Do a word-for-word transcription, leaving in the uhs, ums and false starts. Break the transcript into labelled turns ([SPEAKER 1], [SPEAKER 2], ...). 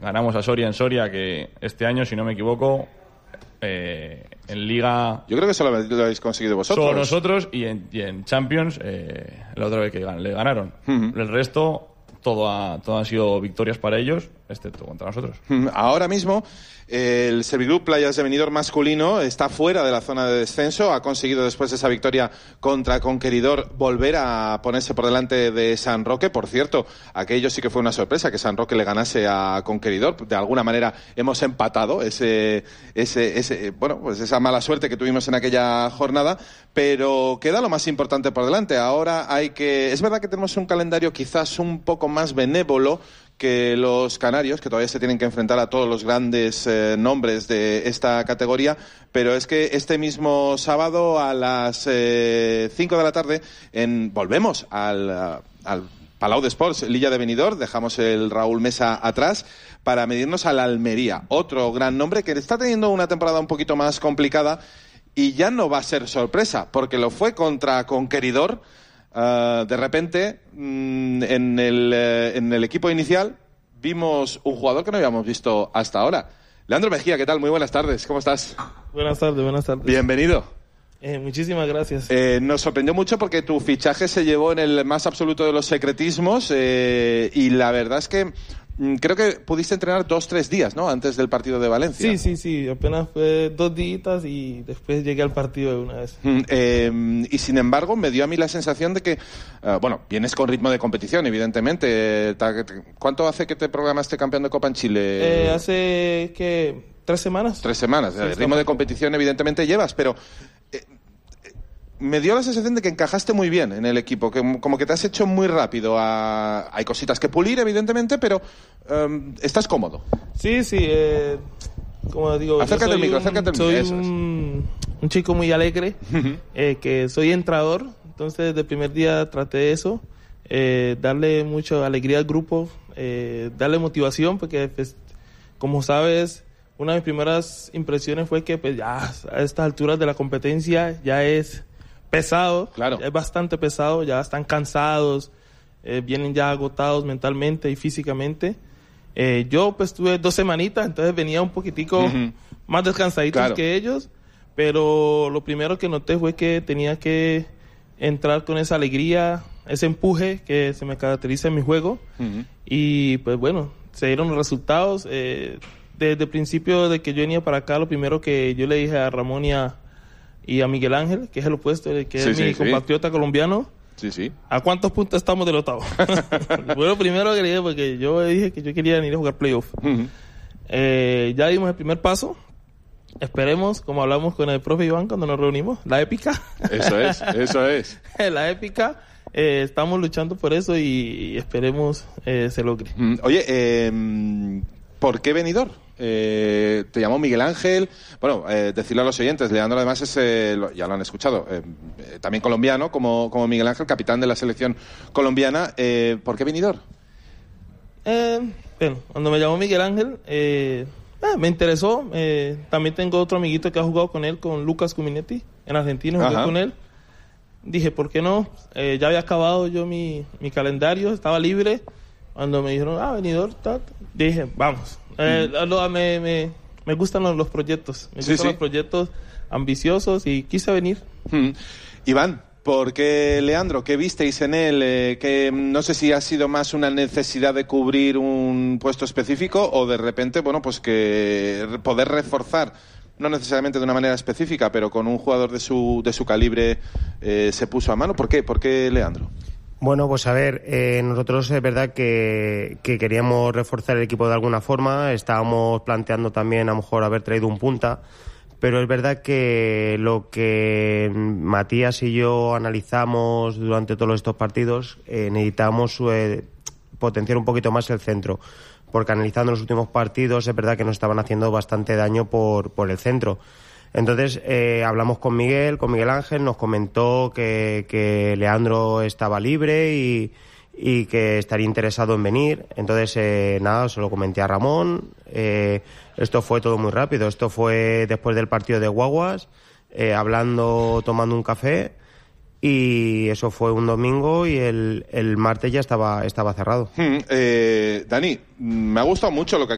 [SPEAKER 1] ganamos a Soria en Soria, que este año, si no me equivoco, eh, en Liga...
[SPEAKER 2] Yo creo que solo lo habéis conseguido vosotros.
[SPEAKER 1] Solo nosotros, y en, y en Champions, eh, la otra vez que gan- le ganaron. Uh-huh. El resto, todo, ha, todo han sido victorias para ellos, excepto contra nosotros.
[SPEAKER 2] Ahora mismo, el Serviclub Playas de Benidorm masculino está fuera de la zona de descenso. Ha conseguido, después de esa victoria contra Conqueridor, volver a ponerse por delante de San Roque. Por cierto, aquello sí que fue una sorpresa, que San Roque le ganase a Conqueridor. De alguna manera hemos empatado ese, ese, ese, bueno, pues esa mala suerte que tuvimos en aquella jornada. Pero queda lo más importante por delante. Ahora hay que... Es verdad que tenemos un calendario quizás un poco más benévolo que los canarios, que todavía se tienen que enfrentar a todos los grandes eh, nombres de esta categoría, pero es que este mismo sábado a las eh, cinco de la tarde en, volvemos al, al Palau de Sports Lilla de Benidorm, dejamos el Raúl Mesa atrás para medirnos al Almería, otro gran nombre que está teniendo una temporada un poquito más complicada y ya no va a ser sorpresa, porque lo fue contra Conqueridor. Uh, de repente, mmm, en, el, uh, en el equipo inicial vimos un jugador que no habíamos visto hasta ahora. Leandro Mejía, ¿qué tal? Muy buenas tardes, ¿cómo estás?
[SPEAKER 3] Buenas tardes, buenas tardes.
[SPEAKER 2] Bienvenido.
[SPEAKER 3] Eh, muchísimas gracias.
[SPEAKER 2] Eh, nos sorprendió mucho porque tu fichaje se llevó en el más absoluto de los secretismos eh, y la verdad es que mm, creo que pudiste entrenar dos, tres días, ¿no? Antes del partido de Valencia.
[SPEAKER 3] Sí, sí, sí. Apenas fue dos días y después llegué al partido de una vez.
[SPEAKER 2] Mm, eh, y sin embargo, me dio a mí la sensación de que, uh, bueno, vienes con ritmo de competición, evidentemente. ¿Cuánto hace que te programaste campeón de Copa en Chile?
[SPEAKER 3] Eh, hace, ¿qué? ¿Tres semanas?
[SPEAKER 2] Tres semanas. Sí, el ritmo de competición, evidentemente, llevas, pero... Eh, me dio la sensación de que encajaste muy bien en el equipo, que como que te has hecho muy rápido. A... Hay cositas que pulir, evidentemente, pero um, estás cómodo.
[SPEAKER 3] Sí, sí. Eh, como digo,
[SPEAKER 2] acércate al micro, acércate al micro.
[SPEAKER 3] Soy
[SPEAKER 2] Eso
[SPEAKER 3] un, un chico muy alegre, uh-huh. eh, que soy entrenador, entonces desde el primer día traté de eso, eh, darle mucha alegría al grupo, eh, darle motivación, porque pues, como sabes, una de mis primeras impresiones fue que pues ya a estas alturas de la competencia ya es pesado,
[SPEAKER 2] claro.
[SPEAKER 3] Es bastante pesado, ya están cansados, eh, vienen ya agotados mentalmente y físicamente. Eh, yo pues tuve dos semanitas, entonces venía un poquitico uh-huh. más descansadito claro. que ellos, pero lo primero que noté fue que tenía que entrar con esa alegría, ese empuje que se me caracteriza en mi juego, uh-huh. y pues bueno, se dieron los resultados. Eh, desde el principio de que yo venía para acá, lo primero que yo le dije a Ramón y a y a Miguel Ángel, que es el opuesto, que sí, es sí, mi sí. compatriota colombiano.
[SPEAKER 2] Sí, sí.
[SPEAKER 3] ¿A cuántos puntos estamos del octavo? Fue lo primero que le dije, porque yo dije que yo quería ir a jugar playoff. Uh-huh. Eh, ya dimos el primer paso. Esperemos, como hablamos con el profe Iván cuando nos reunimos, la épica.
[SPEAKER 2] Eso es, eso es.
[SPEAKER 3] La épica. Eh, estamos luchando por eso y, y esperemos eh, se logre.
[SPEAKER 2] Mm, oye, eh, ¿por qué Benidorm? Eh, te llamó Miguel Ángel. Bueno, eh, decirlo a los oyentes, Leandro además es, eh, lo, ya lo han escuchado, eh, eh, también colombiano, como, como Miguel Ángel, capitán de la selección colombiana. Eh, ¿Por qué Benidorm?
[SPEAKER 3] Eh, bueno, cuando me llamó Miguel Ángel, eh, eh, me interesó. Eh, también tengo otro amiguito que ha jugado con él, con Lucas Cuminetti, en Argentina, jugué Ajá. con él. Dije, ¿por qué no? Eh, ya había acabado yo mi, mi calendario, estaba libre. Cuando me dijeron, ah, Benidorm, tal, dije, vamos. Eh, mm. lo, me, me, me gustan los, los proyectos, me
[SPEAKER 2] sí,
[SPEAKER 3] gustan
[SPEAKER 2] sí.
[SPEAKER 3] los proyectos ambiciosos y quise venir.
[SPEAKER 2] Mm. Iván, ¿por qué Leandro? ¿Qué visteis en él? Eh, que no sé si ha sido más una necesidad de cubrir un puesto específico o de repente, bueno, pues que poder reforzar, no necesariamente de una manera específica, pero con un jugador de su, de su calibre eh, se puso a mano. ¿Por qué? ¿Por qué Leandro?
[SPEAKER 4] Bueno, pues a ver, eh, nosotros es verdad que, que queríamos reforzar el equipo de alguna forma, estábamos planteando también a lo mejor haber traído un punta, pero es verdad que lo que Matías y yo analizamos durante todos estos partidos, eh, necesitamos eh, potenciar un poquito más el centro, porque analizando los últimos partidos es verdad que nos estaban haciendo bastante daño por, por el centro. Entonces eh, hablamos con Miguel, con Miguel Ángel, nos comentó que, que Leandro estaba libre y, y que estaría interesado en venir. Entonces eh, nada, se lo comenté a Ramón. Eh, esto fue todo muy rápido. Esto fue después del partido de Guaguas, eh, hablando, tomando un café. Y eso fue un domingo y el, el martes ya estaba, estaba cerrado.
[SPEAKER 2] Hmm, eh, Dani, me ha gustado mucho lo que